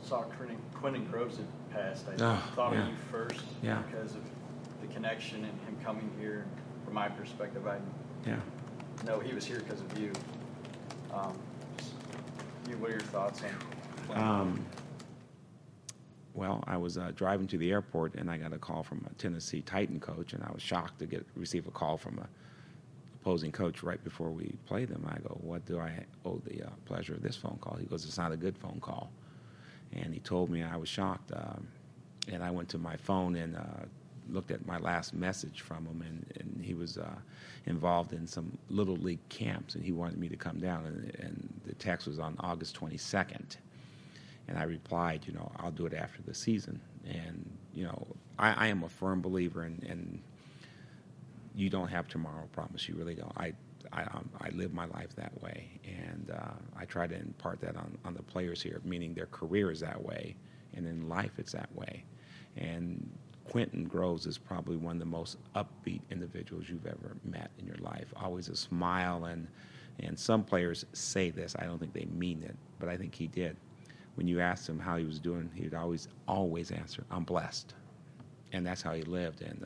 saw Quentin Groves had passed, I thought of you first because of the connection and him coming here. From my perspective, I know he was here because of you. What are your thoughts on? Well, I was driving to the airport, and I got a call from a Tennessee Titan coach, and I was shocked to receive a call from a opposing coach right before we played them. I go, what do I owe the pleasure of this phone call? He goes, it's not a good phone call. And he told me, I was shocked. And I went to my phone and looked at my last message from him, and he was involved in some Little League camps, and he wanted me to come down. And the text was on August 22nd. And I replied, I'll do it after the season. And, I am a firm believer in you don't have tomorrow, promise. You really don't. I live my life that way. And I try to impart that on the players here, meaning their career is that way. And in life, it's that way. And Quentin Groves is probably one of the most upbeat individuals you've ever met in your life. Always a smile. And some players say this. I don't think they mean it, but I think he did. When you asked him how he was doing, he'd always answer, I'm blessed. And that's how he lived. And,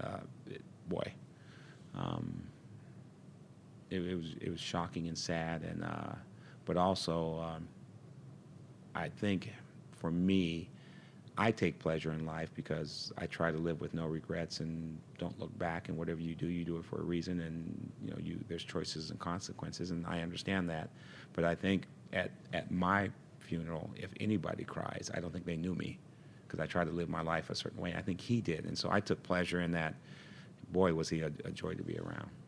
it was shocking and sad. And but also, I think for me, I take pleasure in life because I try to live with no regrets and don't look back. And whatever you do it for a reason. And, there's choices and consequences. And I understand that. But I think at my funeral, if anybody cries, I don't think they knew me because I tried to live my life a certain way. I think he did. And so I took pleasure in that. Boy, was he a joy to be around.